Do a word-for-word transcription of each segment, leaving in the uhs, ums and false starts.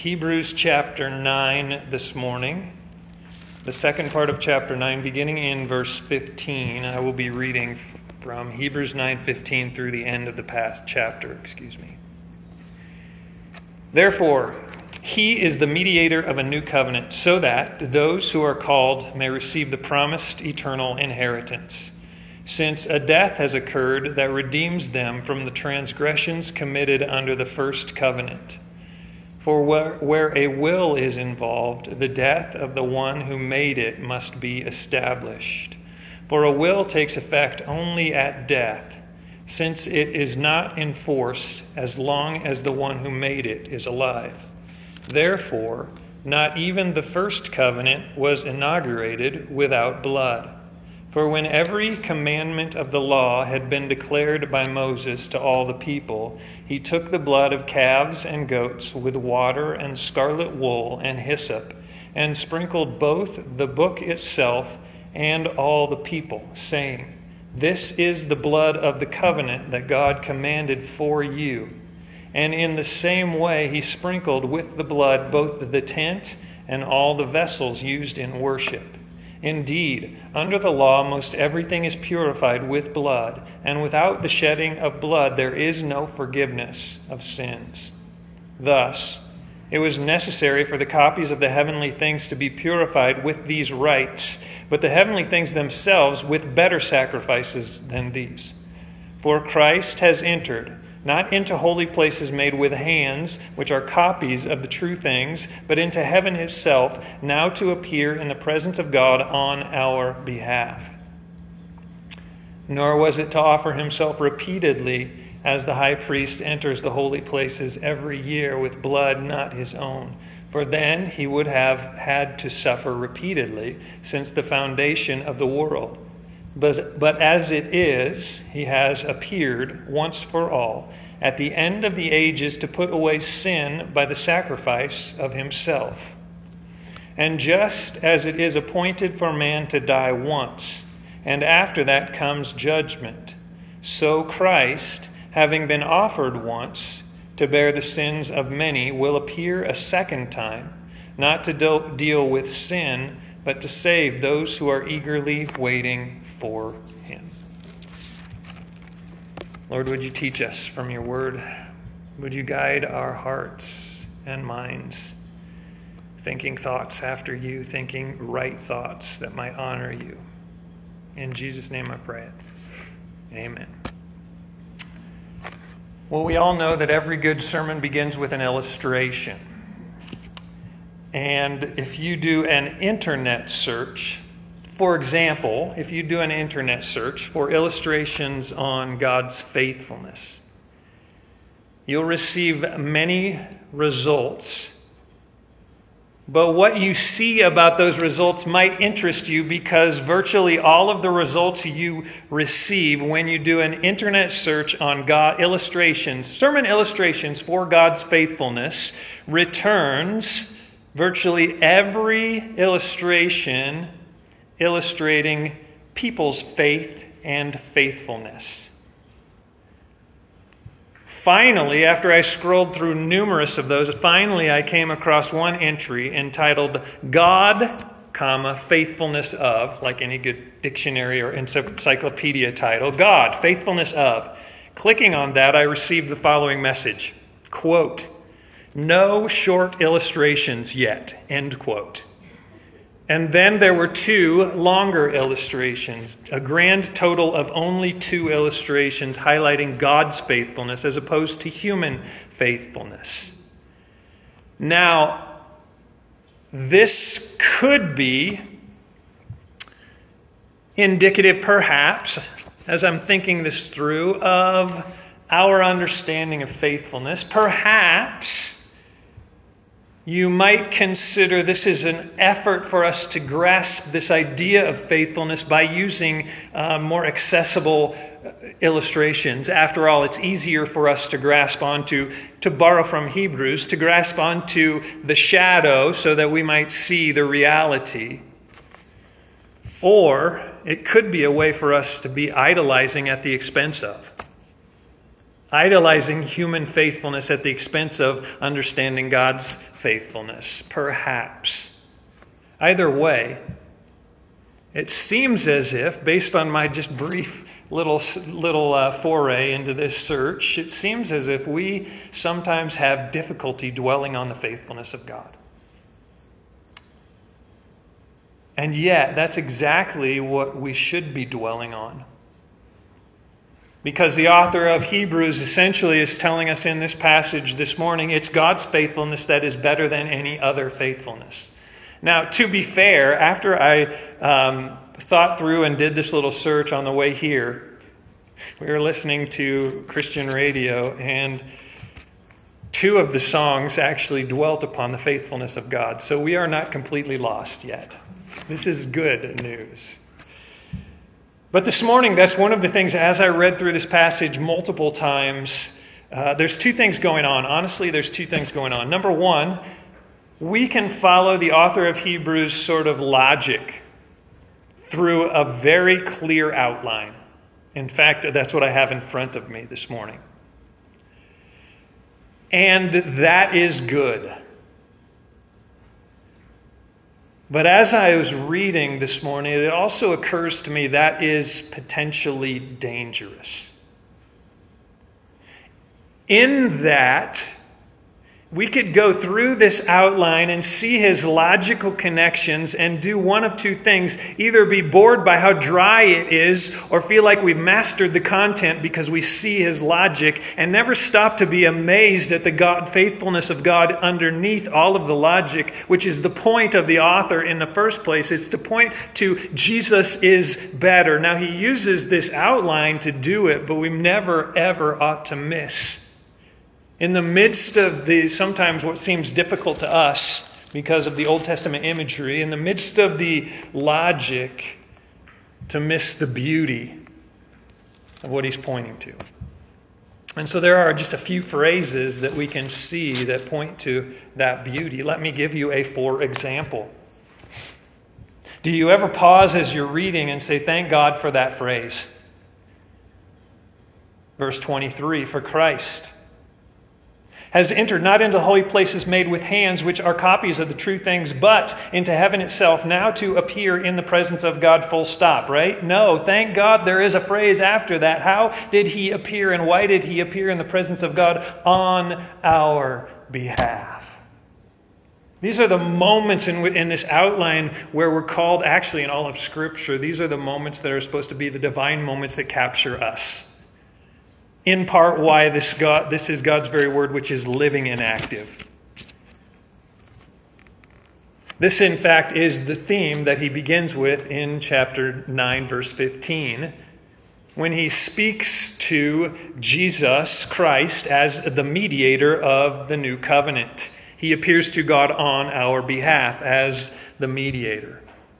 Hebrews chapter nine this morning. The second part of chapter nine, beginning in verse fifteen. I will be reading from Hebrews nine fifteen through the end of the past chapter, excuse me. Therefore, he is the mediator of a new covenant, so that those who are called may receive the promised eternal inheritance, since a death has occurred that redeems them from the transgressions committed under the first covenant. For where, where a will is involved, the death of the one who made it must be established. For a will takes effect only at death, since it is not in force as long as the one who made it is alive. Therefore, not even the first covenant was inaugurated without blood. For when every commandment of the law had been declared by Moses to all the people, he took the blood of calves and goats with water and scarlet wool and hyssop, and sprinkled both the book itself and all the people, saying, "This is the blood of the covenant that God commanded for you." And in the same way he sprinkled with the blood both the tent and all the vessels used in worship. Indeed, under the law, most everything is purified with blood, and without the shedding of blood, there is no forgiveness of sins. Thus, it was necessary for the copies of the heavenly things to be purified with these rites, but the heavenly things themselves with better sacrifices than these. For Christ has entered, not into holy places made with hands, which are copies of the true things, but into heaven itself, now to appear in the presence of God on our behalf. Nor was it to offer himself repeatedly, as the high priest enters the holy places every year with blood not his own. For then he would have had to suffer repeatedly since the foundation of the world. But, but as it is, he has appeared once for all at the end of the ages to put away sin by the sacrifice of himself. And just as it is appointed for man to die once, and after that comes judgment, so Christ, having been offered once to bear the sins of many, will appear a second time, not to do- deal with sin, but to save those who are eagerly waiting for him. Lord, would you teach us from your word? Would you guide our hearts and minds, thinking thoughts after you, thinking right thoughts that might honor you. In Jesus' name I pray it. Amen. Well, we all know that every good sermon begins with an illustration. And if you do an internet search, for example, if you do an internet search for illustrations on God's faithfulness, you'll receive many results. But what you see about those results might interest you, because virtually all of the results you receive when you do an internet search on God illustrations, sermon illustrations for God's faithfulness, returns virtually every illustration illustrating people's faith and faithfulness. Finally, after I scrolled through numerous of those, finally I came across one entry entitled God, comma, faithfulness of, like any good dictionary or encyclopedia title, God, faithfulness of. Clicking on that, I received the following message, quote, "No short illustrations yet," end quote. And then there were two longer illustrations, a grand total of only two illustrations highlighting God's faithfulness as opposed to human faithfulness. Now, this could be indicative, perhaps, as I'm thinking this through, of our understanding of faithfulness. Perhaps you might consider this is an effort for us to grasp this idea of faithfulness by using uh, more accessible illustrations. After all, it's easier for us to grasp onto, to borrow from Hebrews, to grasp onto the shadow so that we might see the reality. Or it could be a way for us to be idolizing at the expense of. idolizing human faithfulness at the expense of understanding God's faithfulness? Perhaps. Either way, it seems as if, based on my just brief little little uh, foray into this search, it seems as if we sometimes have difficulty dwelling on the faithfulness of God. And yet, that's exactly what we should be dwelling on. Because the author of Hebrews essentially is telling us in this passage this morning, it's God's faithfulness that is better than any other faithfulness. Now, to be fair, after I um, thought through and did this little search on the way here, we were listening to Christian radio, and two of the songs actually dwelt upon the faithfulness of God. So we are not completely lost yet. This is good news. But this morning, that's one of the things, as I read through this passage multiple times, uh, there's two things going on. Honestly, there's two things going on. Number one, we can follow the author of Hebrews' sort of logic through a very clear outline. In fact, that's what I have in front of me this morning. And that is good. But as I was reading this morning, it also occurs to me that is potentially dangerous. In that, we could go through this outline and see his logical connections and do one of two things. Either be bored by how dry it is, or feel like we've mastered the content because we see his logic, and never stop to be amazed at the God, faithfulness of God underneath all of the logic, which is the point of the author in the first place. It's to point to Jesus is better. Now, he uses this outline to do it, but we never, ever ought to miss. In the midst of the sometimes what seems difficult to us because of the Old Testament imagery, in the midst of the logic, to miss the beauty of what he's pointing to. And so there are just a few phrases that we can see that point to that beauty. Let me give you a for example. Do you ever pause as you're reading and say, thank God for that phrase? Verse twenty-three, for Christ has entered not into holy places made with hands, which are copies of the true things, but into heaven itself, now to appear in the presence of God, full stop, right? No, thank God there is a phrase after that. How did he appear, and why did he appear in the presence of God? On our behalf. These are the moments in, in this outline where we're called, actually in all of Scripture, these are the moments that are supposed to be the divine moments that capture us. In part, why this God, this is God's very word, which is living and active. This, in fact, is the theme that he begins with in chapter nine, verse fifteen, when he speaks to Jesus Christ as the mediator of the new covenant. He appears to God on our behalf as the mediator.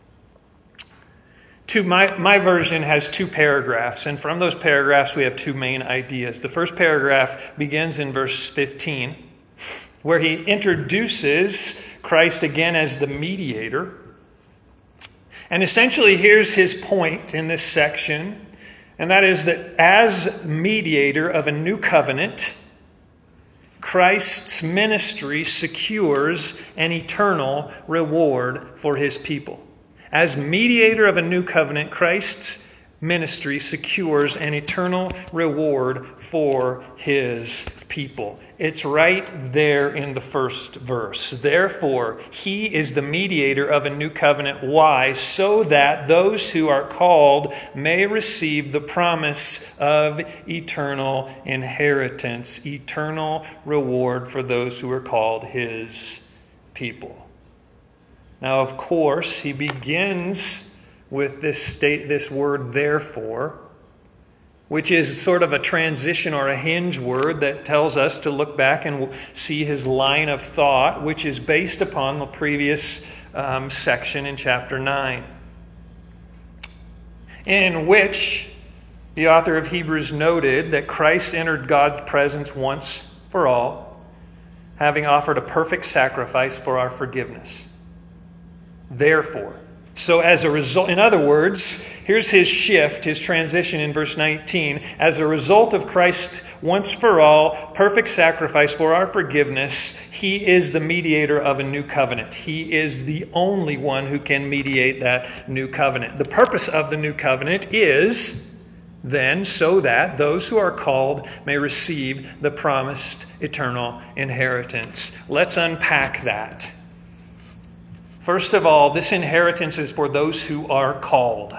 Two, my, my version has two paragraphs, and from those paragraphs we have two main ideas. The first paragraph begins in verse fifteen, where he introduces Christ again as the mediator. And essentially here's his point in this section, and that is that as mediator of a new covenant, Christ's ministry secures an eternal reward for his people. As mediator of a new covenant, Christ's ministry secures an eternal reward for his people. It's right there in the first verse. Therefore, he is the mediator of a new covenant. Why? So that those who are called may receive the promise of eternal inheritance, eternal reward for those who are called his people. Now, of course, he begins with this state, this word, therefore, which is sort of a transition or a hinge word that tells us to look back and see his line of thought, which is based upon the previous um, section in chapter nine, in which the author of Hebrews noted that Christ entered God's presence once for all, having offered a perfect sacrifice for our forgiveness. Therefore, so as a result, in other words, here's his shift, his transition in verse nineteen. As a result of Christ's once for all, perfect sacrifice for our forgiveness. He is the mediator of a new covenant. He is the only one who can mediate that new covenant. The purpose of the new covenant is then so that those who are called may receive the promised eternal inheritance. Let's unpack that. First of all, this inheritance is for those who are called.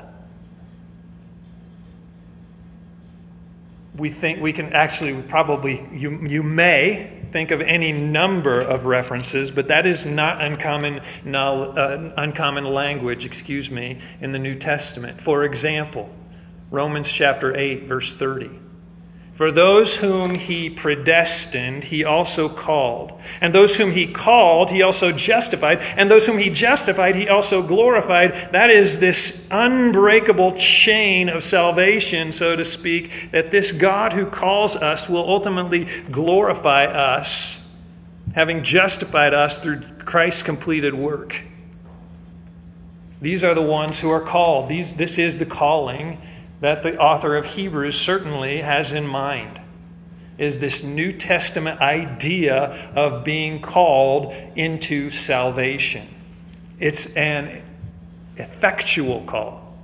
We think we can actually probably, you, you may think of any number of references, but that is not uncommon, uh, uncommon language, excuse me, in the New Testament. For example, Romans chapter eight, verse thirty. For those whom he predestined, he also called. And those whom he called, he also justified. And those whom he justified, he also glorified. That is this unbreakable chain of salvation, so to speak, that this God who calls us will ultimately glorify us, having justified us through Christ's completed work. These are the ones who are called. These, this is the calling that the author of Hebrews certainly has in mind, is this New Testament idea of being called into salvation. It's an effectual call.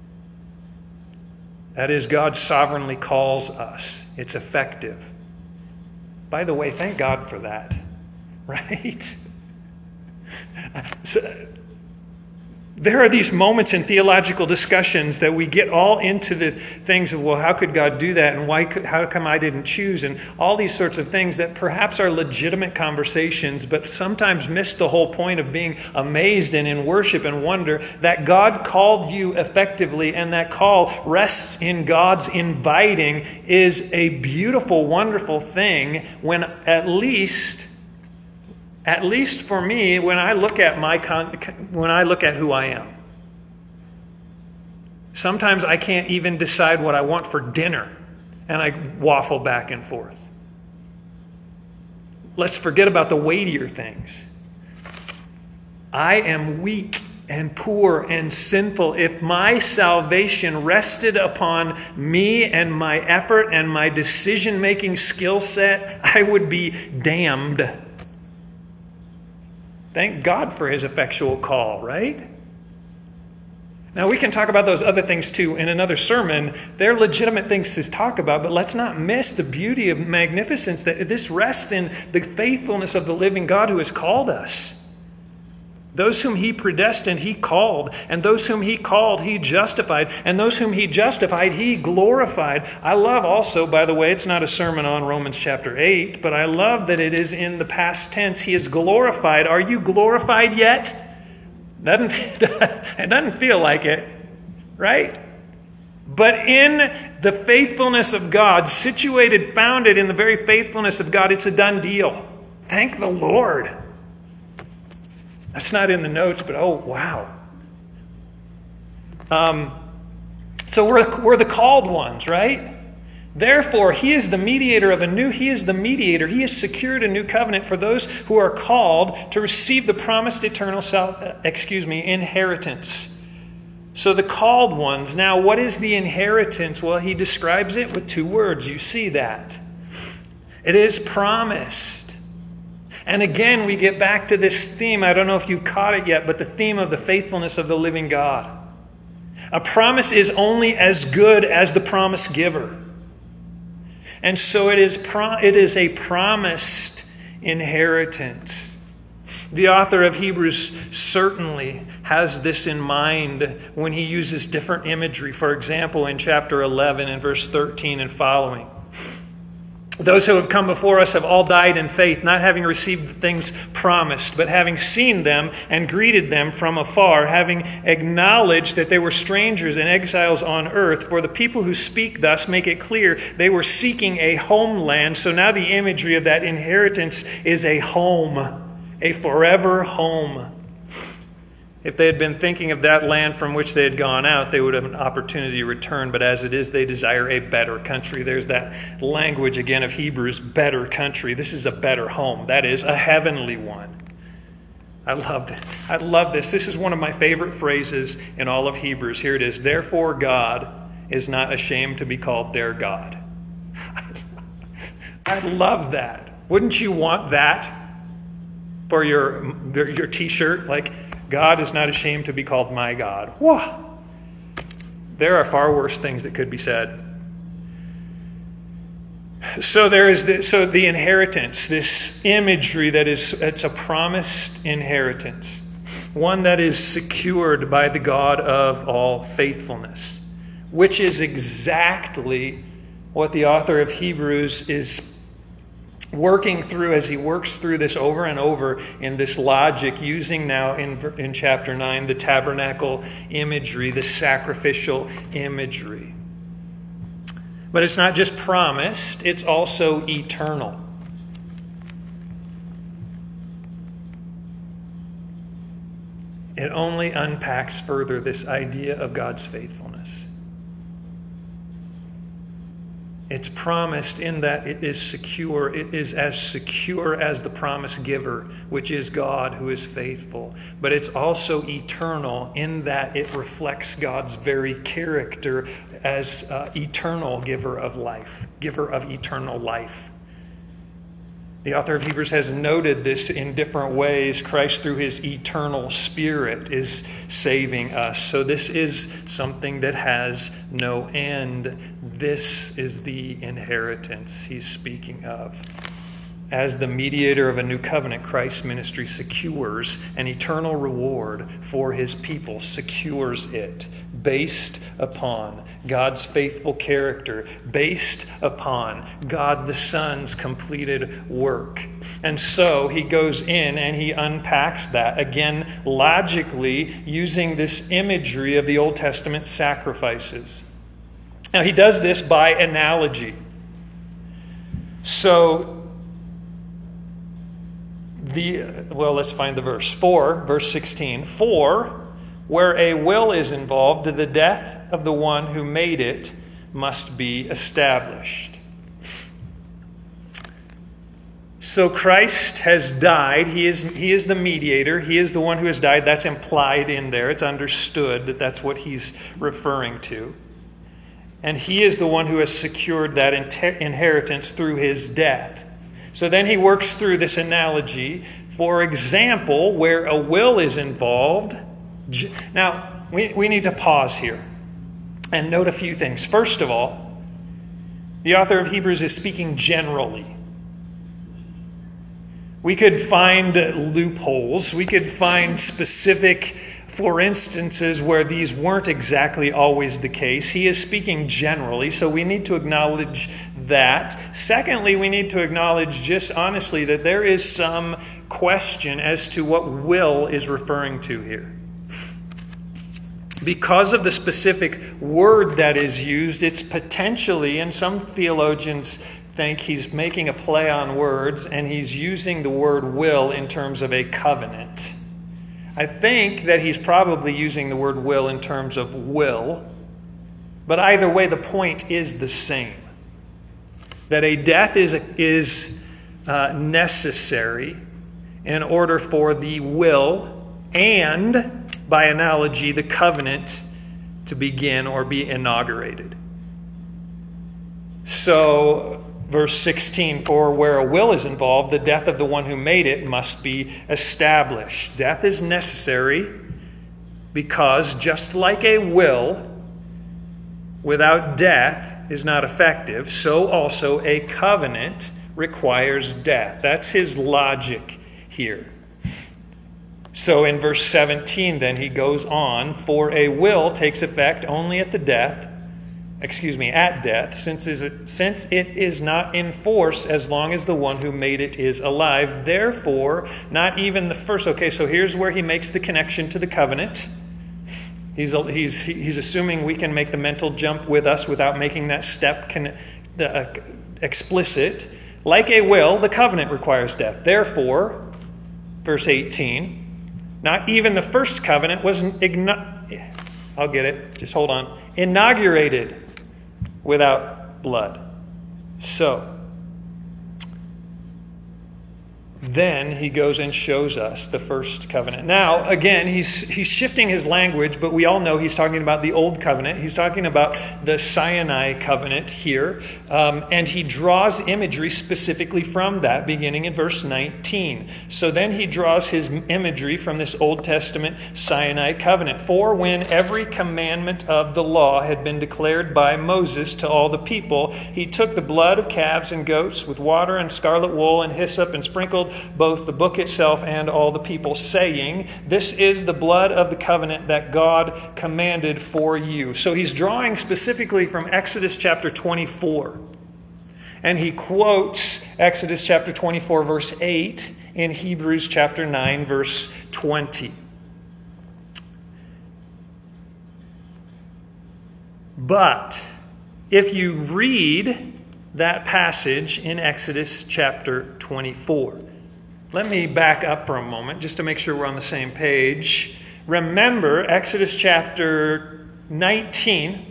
That is, God sovereignly calls us. It's effective. By the way, thank God for that, right? So, there are these moments in theological discussions that we get all into the things of, well, how could God do that? And why? Could, how come I didn't choose? And all these sorts of things that perhaps are legitimate conversations, but sometimes miss the whole point of being amazed and in worship and wonder that God called you effectively, and that call rests in God's inviting is a beautiful, wonderful thing when at least... At least for me, when I look at my con- when I look at who I am, sometimes I can't even decide what I want for dinner, and I waffle back and forth. Let's forget about the weightier things. I am weak and poor and sinful. If my salvation rested upon me and my effort and my decision-making skill set, I would be damned. Thank God for his effectual call, right? Now, we can talk about those other things too in another sermon. They're legitimate things to talk about, but let's not miss the beauty of magnificence that this rests in the faithfulness of the living God who has called us. Those whom he predestined, he called. And those whom he called, he justified. And those whom he justified, he glorified. I love also, by the way, it's not a sermon on Romans chapter eight, but I love that it is in the past tense. He is glorified. Are you glorified yet? Doesn't, it doesn't feel like it, right? But in the faithfulness of God, situated, founded in the very faithfulness of God, it's a done deal. Thank the Lord. That's not in the notes, but oh, wow. Um, so we're, we're the called ones, right? Therefore, he is the mediator of a new, he is the mediator. He has secured a new covenant for those who are called to receive the promised eternal, excuse me, inheritance. So the called ones. Now, what is the inheritance? Well, he describes it with two words. You see that. It is promised. And again, we get back to this theme. I don't know if you've caught it yet, but the theme of the faithfulness of the living God. A promise is only as good as the promise giver. And so it is, pro- it is a promised inheritance. The author of Hebrews certainly has this in mind when he uses different imagery. For example, in chapter eleven and verse thirteen and following. Those who have come before us have all died in faith, not having received the things promised, but having seen them and greeted them from afar, having acknowledged that they were strangers and exiles on earth. For the people who speak thus make it clear they were seeking a homeland. So now the imagery of that inheritance is a home, a forever home. If they had been thinking of that land from which they had gone out, they would have an opportunity to return. But as it is, they desire a better country. There's that language again of Hebrews, better country. This is a better home. That is a heavenly one. I love this. I love this. This is one of my favorite phrases in all of Hebrews. Here it is. Therefore, God is not ashamed to be called their God. I love that. Wouldn't you want that for your, your t-shirt? Like, God is not ashamed to be called my God. Whoa! There are far worse things that could be said. So there is this, so the inheritance, this imagery that is, it's a promised inheritance, one that is secured by the God of all faithfulness, which is exactly what the author of Hebrews is working through as he works through this over and over in this logic, using now in, in chapter nine the tabernacle imagery, the sacrificial imagery. But it's not just promised, it's also eternal. It only unpacks further this idea of God's faithfulness. It's promised in that it is secure. It is as secure as the promise giver, which is God who is faithful. But it's also eternal in that it reflects God's very character as uh, eternal giver of life, giver of eternal life. The author of Hebrews has noted this in different ways. Christ, through his eternal Spirit, is saving us. So this is something that has no end. This is the inheritance he's speaking of. As the mediator of a new covenant, Christ's ministry secures an eternal reward for his people, secures it, based upon God's faithful character, based upon God the Son's completed work. And so he goes in and he unpacks that, again, logically using this imagery of the Old Testament sacrifices. Now, he does this by analogy. So, The, well, let's find the verse. For, verse sixteen, for where a will is involved, the death of the one who made it must be established. So Christ has died. He is, he is the mediator. He is the one who has died. That's implied in there. It's understood that that's what he's referring to. And he is the one who has secured that inheritance through his death. So then he works through this analogy. For example, where a will is involved. Now, we, we need to pause here and note a few things. First of all, the author of Hebrews is speaking generally. We could find loopholes. We could find specific, for instances, where these weren't exactly always the case. He is speaking generally, so we need to acknowledge that. Secondly, we need to acknowledge just honestly that there is some question as to what will is referring to here. Because of the specific word that is used, it's potentially, and some theologians think he's making a play on words, and he's using the word will in terms of a covenant. I think that he's probably using the word will in terms of will, but either way, the point is the same. That a death is, is uh, necessary in order for the will and, by analogy, the covenant to begin or be inaugurated. So, verse sixteen, for where a will is involved, the death of the one who made it must be established. Death is necessary because just like a will, without death, is not effective, so also a covenant requires death. That's his logic here. So in verse seventeen, then he goes on, for a will takes effect only at the death, excuse me, at death, since it, since it is not in force as long as the one who made it is alive. Therefore, not even the first. Okay, so here's where he makes the connection to the covenant. He's, he's, he's assuming we can make the mental jump with us without making that step con, uh, explicit. Like a will, the covenant requires death. Therefore, verse eighteen, not even the first covenant was, igno- I'll get it, just hold on, inaugurated without blood. So, then he goes and shows us the first covenant. Now, again, he's he's shifting his language, but we all know he's talking about the old covenant. He's talking about the Sinai covenant here. Um, and he draws imagery specifically from that, beginning in verse nineteen. So then he draws his imagery from this Old Testament Sinai covenant. For when every commandment of the law had been declared by Moses to all the people, he took the blood of calves and goats with water and scarlet wool and hyssop and sprinkled both the book itself and all the people, saying, "This is the blood of the covenant that God commanded for you." So he's drawing specifically from Exodus chapter twenty-four. And he quotes Exodus chapter twenty-four, verse eight, in Hebrews chapter nine, verse twenty. But if you read that passage in Exodus chapter twenty-four, let me back up for a moment just to make sure we're on the same page. Remember Exodus chapter nineteen,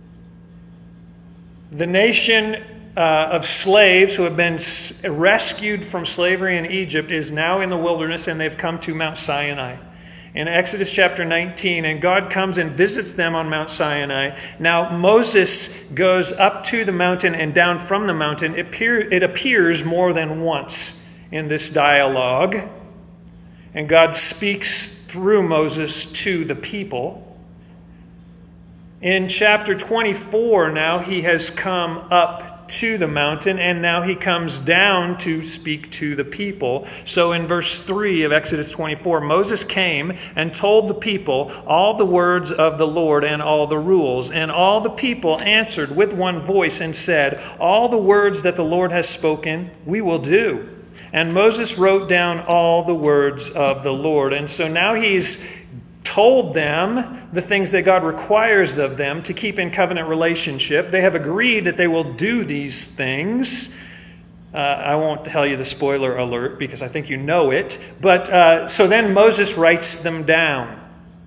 the nation uh, of slaves who have been rescued from slavery in Egypt is now in the wilderness, and they've come to Mount Sinai. In Exodus chapter nineteen, and God comes and visits them on Mount Sinai. Now Moses goes up to the mountain and down from the mountain. It, appear, it appears more than once in this dialogue. And God speaks through Moses to the people. In chapter twenty-four now, he has come up to the mountain, and now he comes down to speak to the people. So in verse three of Exodus twenty-four, Moses came and told the people all the words of the Lord and all the rules. And all the people answered with one voice and said, "All the words that the Lord has spoken, we will do." And Moses wrote down all the words of the Lord. And so now he's told them the things that God requires of them to keep in covenant relationship. They have agreed that they will do these things. Uh, I won't tell you the spoiler alert because I think you know it. But uh, so then Moses writes them down.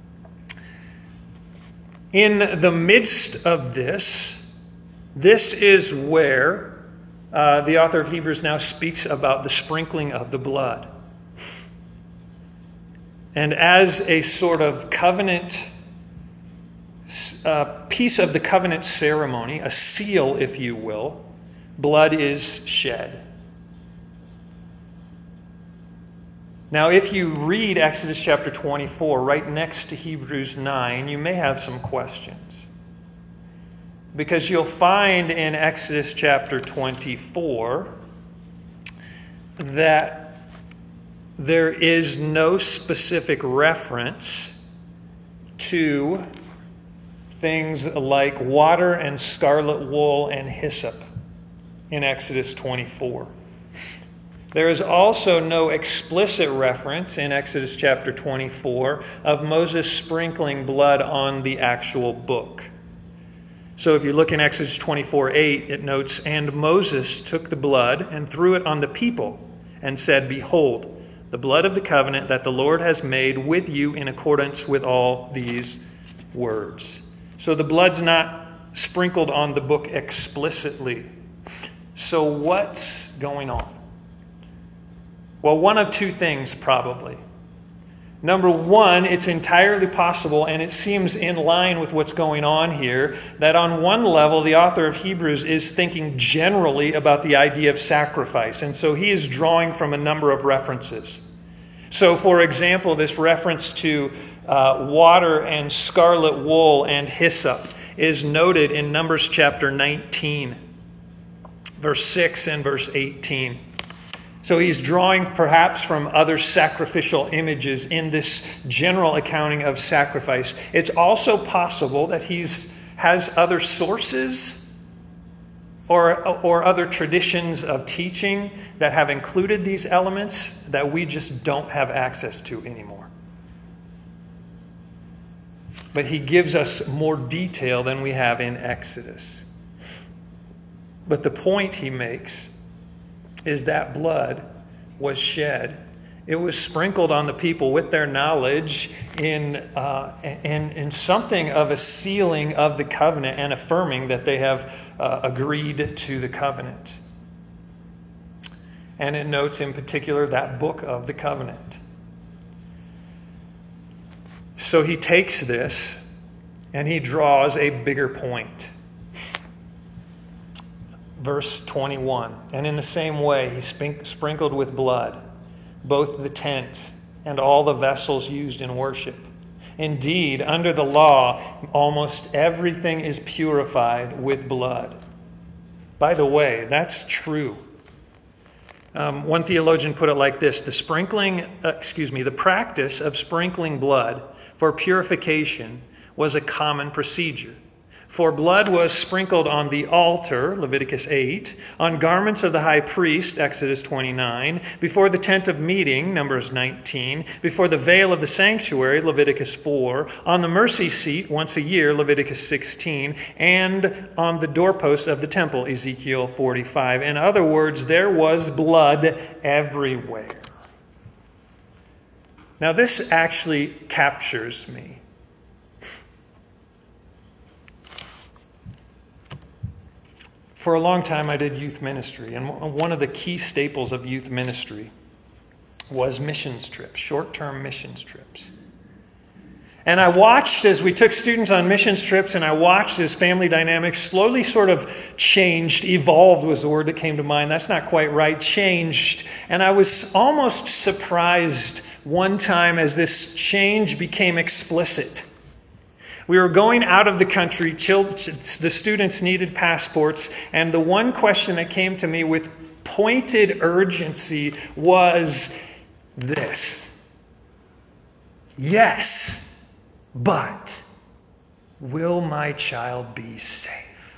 In the midst of this, this is where uh, the author of Hebrews now speaks about the sprinkling of the blood. And as a sort of covenant, uh, piece of the covenant ceremony, a seal, if you will, blood is shed. Now, if you read Exodus chapter twenty-four right next to Hebrews nine, you may have some questions. Because you'll find in Exodus chapter twenty-four that there is no specific reference to things like water and scarlet wool and hyssop in Exodus twenty-four. There is also no explicit reference in Exodus chapter twenty-four of Moses sprinkling blood on the actual book. So if you look in Exodus twenty-four eight, it notes, "And Moses took the blood and threw it on the people and said, 'Behold, the blood of the covenant that the Lord has made with you in accordance with all these words.'" So the blood's not sprinkled on the book explicitly. So what's going on? Well, one of two things probably. Number one, it's entirely possible, and it seems in line with what's going on here, that on one level, the author of Hebrews is thinking generally about the idea of sacrifice. And so he is drawing from a number of references. So, for example, this reference to uh, water and scarlet wool and hyssop is noted in Numbers chapter nineteen, verse six and verse eighteen. So he's drawing perhaps from other sacrificial images in this general accounting of sacrifice. It's also possible that he's has other sources or, or other traditions of teaching that have included these elements that we just don't have access to anymore. But he gives us more detail than we have in Exodus. But the point he makes is that blood was shed. It was sprinkled on the people with their knowledge in, uh, in, in something of a sealing of the covenant and affirming that they have uh, agreed to the covenant. And it notes in particular that book of the covenant. So he takes this and he draws a bigger point. Verse twenty-one, and in the same way he spink- sprinkled with blood both the tent and all the vessels used in worship. Indeed, under the law, almost everything is purified with blood. By the way, that's true. Um, one theologian put it like this: the sprinkling, uh, excuse me, the practice of sprinkling blood for purification was a common procedure. For blood was sprinkled on the altar, Leviticus eight, on garments of the high priest, Exodus twenty-nine, before the tent of meeting, Numbers nineteen, before the veil of the sanctuary, Leviticus four, on the mercy seat once a year, Leviticus sixteen, and on the doorposts of the temple, Ezekiel forty-five. In other words, there was blood everywhere. Now this actually captures me. For a long time, I did youth ministry, and one of the key staples of youth ministry was missions trips, short-term missions trips. And I watched as we took students on missions trips, and I watched as family dynamics slowly sort of changed. Evolved was the word that came to mind. That's not quite right. Changed. And I was almost surprised one time as this change became explicit. We were going out of the country. The students needed passports. And the one question that came to me with pointed urgency was this: yes, but will my child be safe?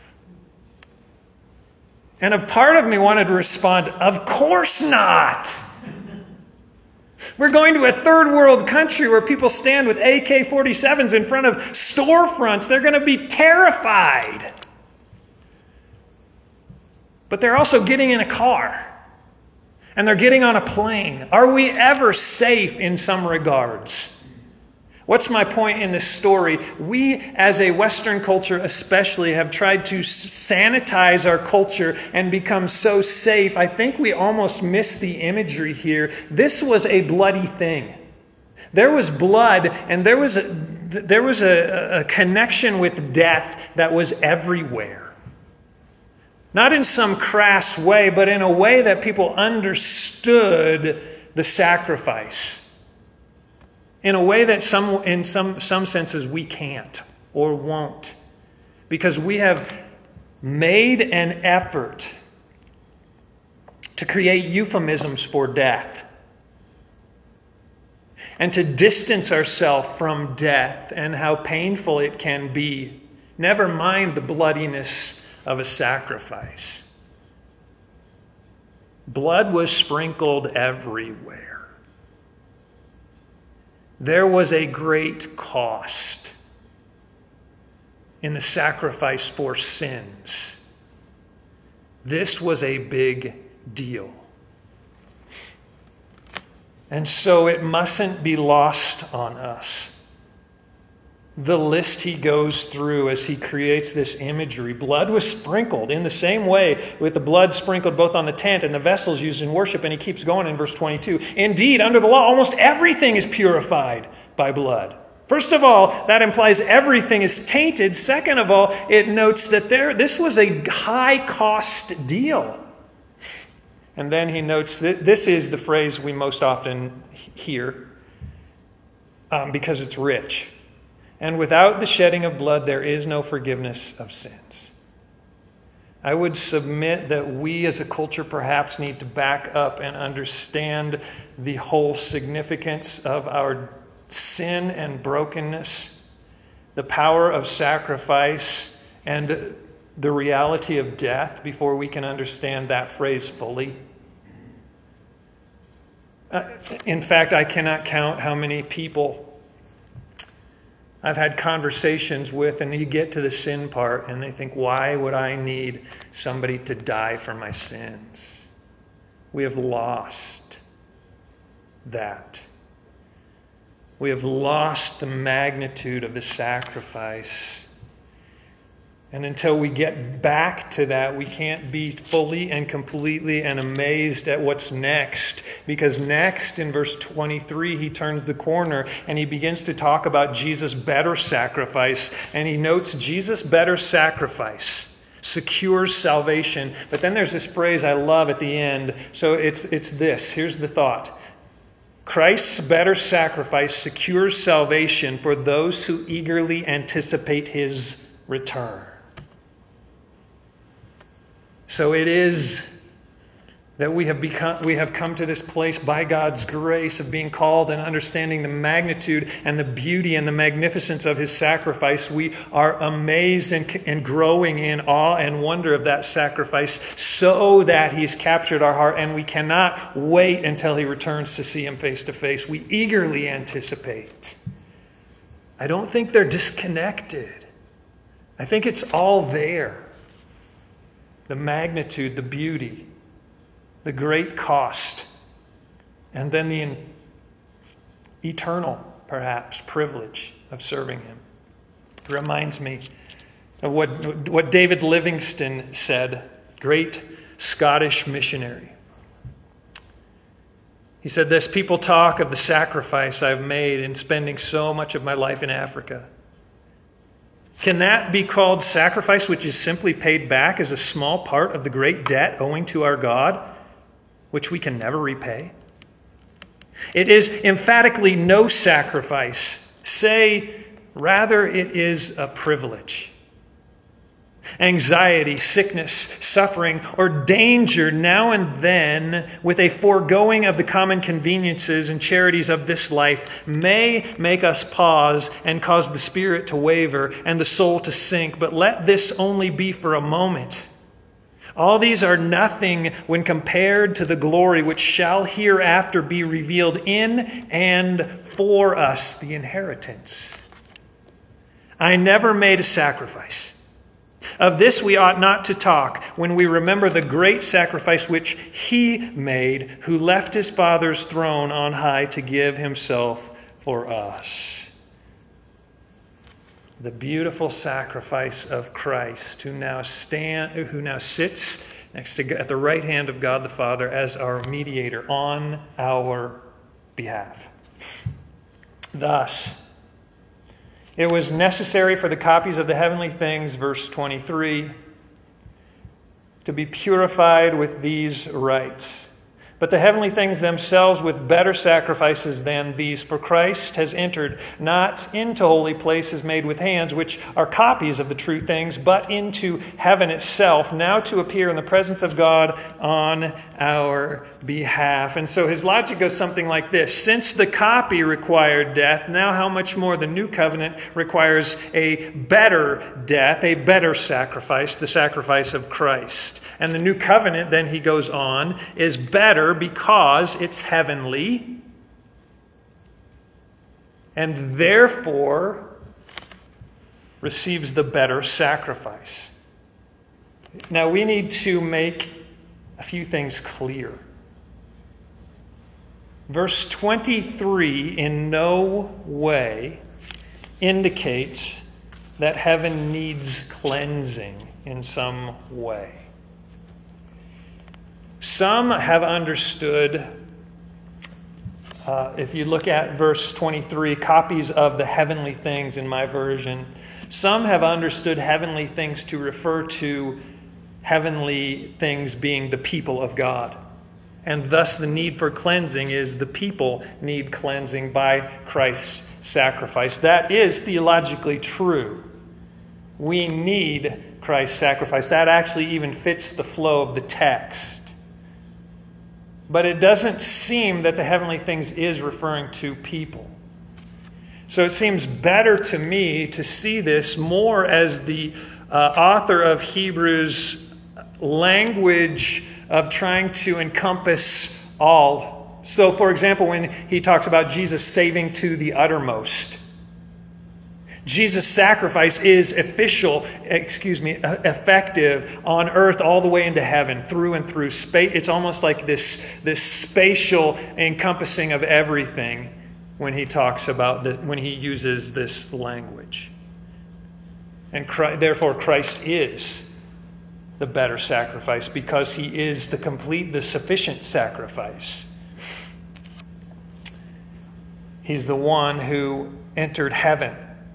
And a part of me wanted to respond, of course not. We're going to a third world country where people stand with A K forty-sevens in front of storefronts. They're going to be terrified. But they're also getting in a car. And they're getting on a plane. Are we ever safe in some regards? What's my point in this story? We, as a Western culture especially, have tried to sanitize our culture and become so safe. I think we almost miss the imagery here. This was a bloody thing. There was blood, and there was a, there was a, a connection with death that was everywhere. Not in some crass way, but in a way that people understood the sacrifice. In a way that some, in some, some senses we can't or won't. Because we have made an effort to create euphemisms for death. And to distance ourselves from death and how painful it can be. Never mind the bloodiness of a sacrifice. Blood was sprinkled everywhere. There was a great cost in the sacrifice for sins. This was a big deal. And so it mustn't be lost on us. The list he goes through as he creates this imagery. Blood was sprinkled in the same way, with the blood sprinkled both on the tent and the vessels used in worship. And he keeps going in verse twenty-two. Indeed, under the law, almost everything is purified by blood. First of all, that implies everything is tainted. Second of all, it notes that there this was a high-cost deal. And then he notes that this is the phrase we most often hear um, because it's rich. And without the shedding of blood, there is no forgiveness of sins. I would submit that we as a culture perhaps need to back up and understand the whole significance of our sin and brokenness, the power of sacrifice, and the reality of death before we can understand that phrase fully. Uh, in fact, I cannot count how many people I've had conversations with, and you get to the sin part, and they think, why would I need somebody to die for my sins? We have lost that. We have lost the magnitude of the sacrifice. And until we get back to that, we can't be fully and completely and amazed at what's next. Because next, in verse twenty-three, he turns the corner and he begins to talk about Jesus' better sacrifice. And he notes Jesus' better sacrifice secures salvation. But then there's this phrase I love at the end. So it's, it's this. Here's the thought. Christ's better sacrifice secures salvation for those who eagerly anticipate his return. So it is that we have become, we have come to this place by God's grace of being called and understanding the magnitude and the beauty and the magnificence of his sacrifice. We are amazed and, and growing in awe and wonder of that sacrifice so that he's captured our heart, and we cannot wait until he returns to see him face to face. We eagerly anticipate. I don't think they're disconnected. I think it's all there. The magnitude, the beauty, the great cost, and then the eternal, perhaps, privilege of serving him. It reminds me of what, what David Livingstone said, great Scottish missionary. He said this, "People talk of the sacrifice I've made in spending so much of my life in Africa. Can that be called sacrifice which is simply paid back as a small part of the great debt owing to our God, which we can never repay? It is emphatically no sacrifice. Say, rather, it is a privilege. Anxiety, sickness, suffering, or danger now and then, with a foregoing of the common conveniences and charities of this life, may make us pause and cause the spirit to waver and the soul to sink. But let this only be for a moment. All these are nothing when compared to the glory which shall hereafter be revealed in and for us, the inheritance. I never made a sacrifice. Of this we ought not to talk when we remember the great sacrifice which he made, who left his Father's throne on high to give himself for us." The beautiful sacrifice of Christ, who now stand, who now sits next to at the right hand of God the Father as our mediator on our behalf. Thus, it was necessary for the copies of the heavenly things, verse twenty-three, to be purified with these rites. But the heavenly things themselves with better sacrifices than these. For Christ has entered not into holy places made with hands, which are copies of the true things, but into heaven itself, now to appear in the presence of God on our behalf. And so his logic goes something like this. Since the copy required death, now how much more the new covenant requires a better death, a better sacrifice, the sacrifice of Christ. And the new covenant, then he goes on, is better because it's heavenly, and therefore receives the better sacrifice. Now we need to make a few things clear. Verse twenty-three in no way indicates that heaven needs cleansing in some way. Some have understood, uh, if you look at verse twenty-three, copies of the heavenly things in my version, some have understood heavenly things to refer to heavenly things being the people of God. And thus the need for cleansing is the people need cleansing by Christ's sacrifice. That is theologically true. We need Christ's sacrifice. That actually even fits the flow of the text. But it doesn't seem that the heavenly things is referring to people. So it seems better to me to see this more as the uh, author of Hebrews' language of trying to encompass all. So, for example, when he talks about Jesus saving to the uttermost, Jesus' sacrifice is official, excuse me, effective on earth all the way into heaven, through and through. Space. It's almost like this, this spatial encompassing of everything when he talks about the, when he uses this language. And Christ, therefore Christ is the better sacrifice because he is the complete, the sufficient sacrifice. He's the one who entered heaven.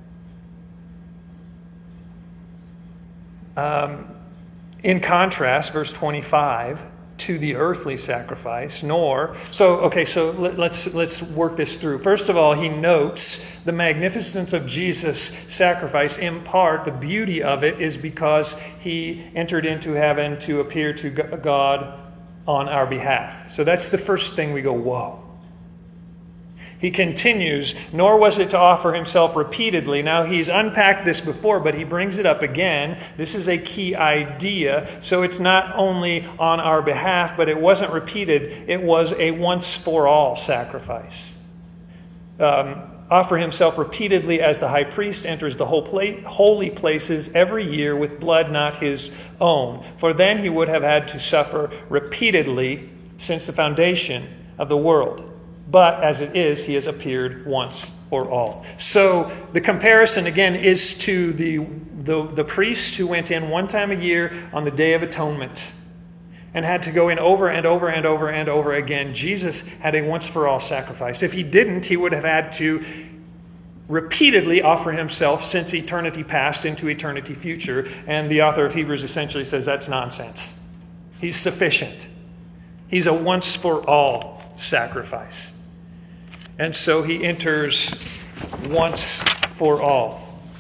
Um, in contrast, verse twenty-five, to the earthly sacrifice, nor... So, okay, so let, let's let's work this through. First of all, he notes the magnificence of Jesus' sacrifice. In part, the beauty of it is because he entered into heaven to appear to God on our behalf. So that's the first thing we go, whoa. He continues, nor was it to offer himself repeatedly. Now, he's unpacked this before, but he brings it up again. This is a key idea. So it's not only on our behalf, but it wasn't repeated. It was a once-for-all sacrifice. Um, offer himself repeatedly as the high priest enters the whole pla- holy places every year with blood not his own. For then he would have had to suffer repeatedly since the foundation of the world. But as it is, he has appeared once for all. So the comparison, again, is to the, the, the priest who went in one time a year on the Day of Atonement and had to go in over and over and over and over again. Jesus had a once-for-all sacrifice. If he didn't, he would have had to repeatedly offer himself since eternity past into eternity future. And the author of Hebrews essentially says that's nonsense. He's sufficient. He's a once-for-all sacrifice. And so he enters once for all.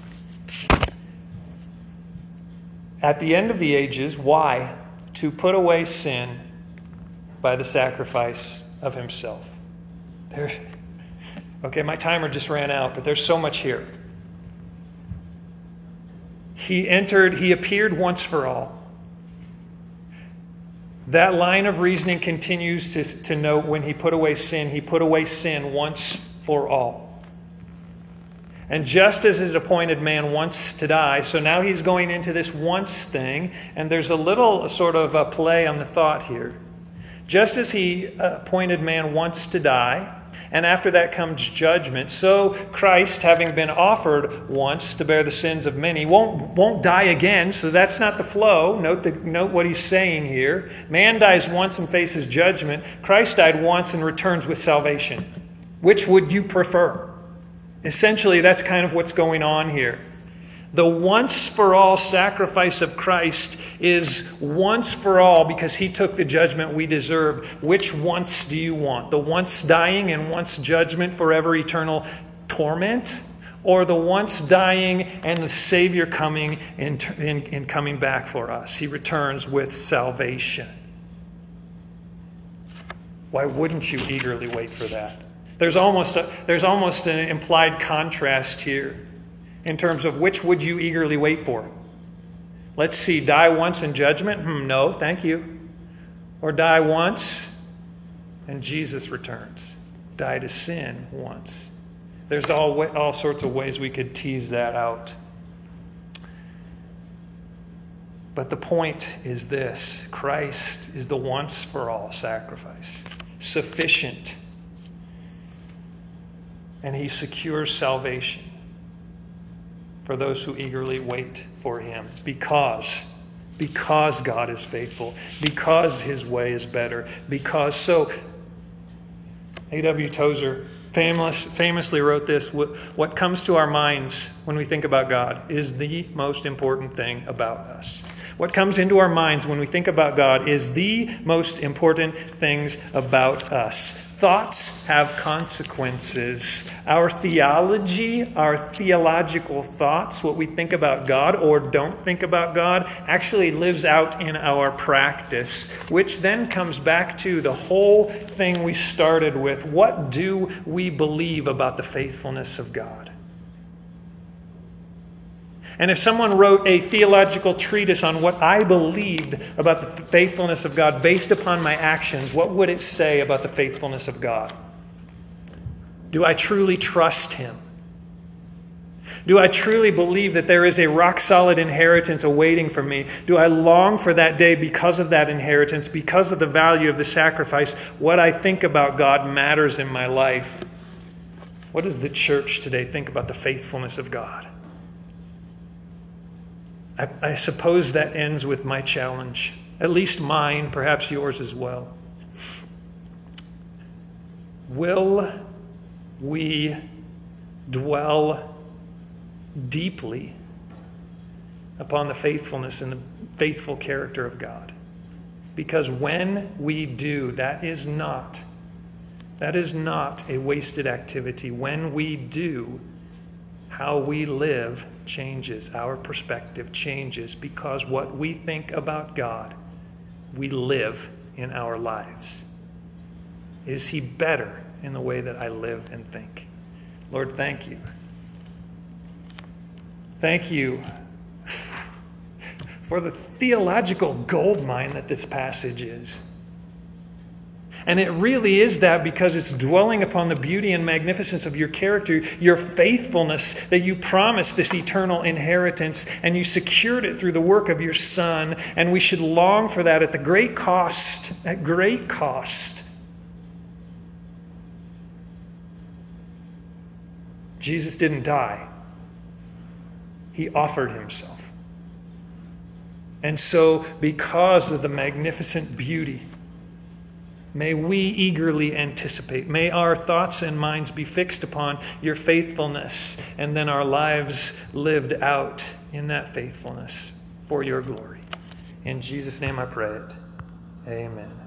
At the end of the ages, why? To put away sin by the sacrifice of himself. There, okay, my timer just ran out, but there's so much here. He entered, he appeared once for all. That line of reasoning continues to, to note when he put away sin, he put away sin once for all. And just as it appointed man once to die, so now he's going into this once thing, and there's a little sort of a play on the thought here. Just as he appointed man once to die, and after that comes judgment, so Christ, having been offered once to bear the sins of many, won't, won't die again. So that's not the flow. Note, the, note what he's saying here. Man dies once and faces judgment. Christ died once and returns with salvation. Which would you prefer? Essentially, that's kind of what's going on here. The once-for-all sacrifice of Christ is once for all because he took the judgment we deserved. Which once do you want? The once dying and once judgment, forever eternal torment? Or the once dying and the Savior coming and, and, and coming back for us? He returns with salvation. Why wouldn't you eagerly wait for that? There's almost a, there's almost an implied contrast here. In terms of which would you eagerly wait for? Let's see, die once in judgment? Hmm, no, thank you. Or die once and Jesus returns. Die to sin once. There's all, all sorts of ways we could tease that out. But the point is this: Christ is the once for all sacrifice. Sufficient. And he secures salvation for those who eagerly wait for him. Because, because God is faithful. Because his way is better. Because so, A W Tozer famous, famously wrote this: what comes to our minds when we think about God is the most important thing about us. What comes into our minds when we think about God is the most important things about us. Thoughts have consequences. Our theology, our theological thoughts, what we think about God or don't think about God, actually lives out in our practice, which then comes back to the whole thing we started with. What do we believe about the faithfulness of God? And if someone wrote a theological treatise on what I believed about the faithfulness of God based upon my actions, what would it say about the faithfulness of God? Do I truly trust him? Do I truly believe that there is a rock-solid inheritance awaiting for me? Do I long for that day because of that inheritance, because of the value of the sacrifice? What I think about God matters in my life. What does the church today think about the faithfulness of God? I, I suppose that ends with my challenge, at least mine, perhaps yours as well. Will we dwell deeply upon the faithfulness and the faithful character of God? Because when we do, that is not, that is not a wasted activity. When we do, how we live changes. Our perspective changes because what we think about God, we live in our lives. Is he better in the way that I live and think? Lord, thank you. Thank you for the theological goldmine that this passage is. And it really is that because it's dwelling upon the beauty and magnificence of your character, your faithfulness, that you promised this eternal inheritance and you secured it through the work of your Son. And we should long for that at the great cost, at great cost. Jesus didn't die. He offered himself. And so, because of the magnificent beauty, may we eagerly anticipate. May our thoughts and minds be fixed upon your faithfulness, and then our lives lived out in that faithfulness for your glory. In Jesus' name I pray it. Amen.